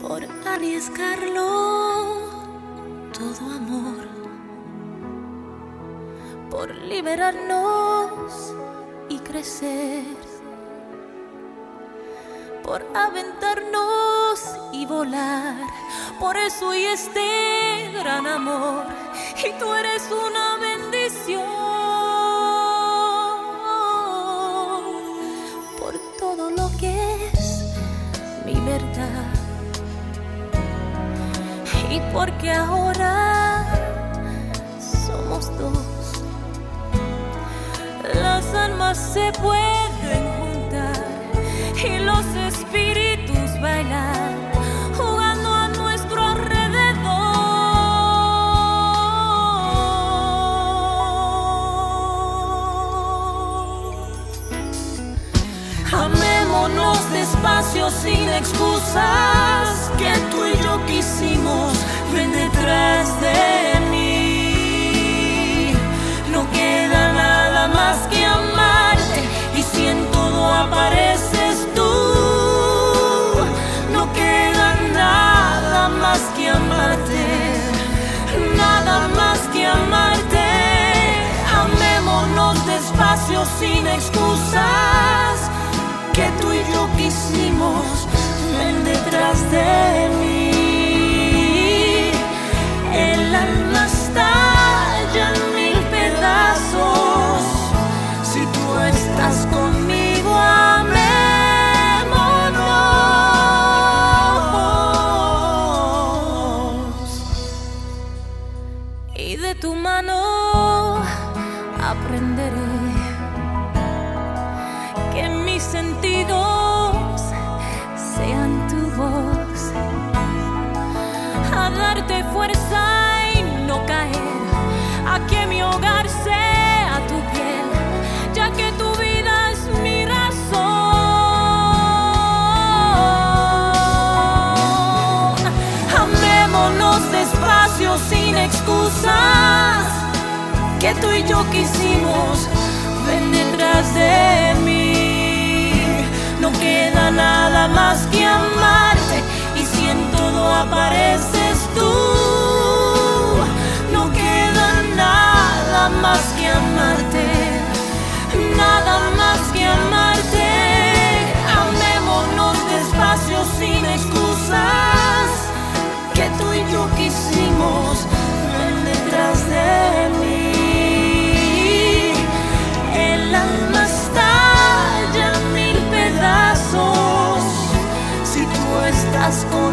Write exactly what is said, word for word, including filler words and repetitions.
por arriesgarlo todo, amor, por liberarnos y crecer, por aventarnos y volar. Por eso y este gran amor, y tú eres una bendición, por todo lo que es mi verdad, y porque ahora somos dos. Las almas se pueden juntar y los espíritus bailar, jugando a nuestro alrededor. Amémonos despacio sin excusas, que tú y yo quisimos. Ven detrás de mí, no queda nada más que amarte, y si en todo apareces tú, no queda nada más que amarte, nada más que amarte. Amémonos despacio sin excusas, que tú y yo quisimos. Ven detrás de mí. El alma estalla en mil pedazos, si tú estás conmigo, amémonos. Y de tu mano aprenderé que mis sentidos sean tu voz, a darte fuerza y no caer, a que mi hogar sea tu piel, ya que tu vida es mi razón. Amémonos despacio sin excusas, que tú y yo quisimos. Ven detrás de mí, no queda nada más que amarte, y si en todo apareces tú, no queda nada más que amarte, nada más que amarte. Amémonos despacio sin excusas, que tú y yo quisimos. Ven detrás de mí. El alma estalla en mil pedazos, si tú estás con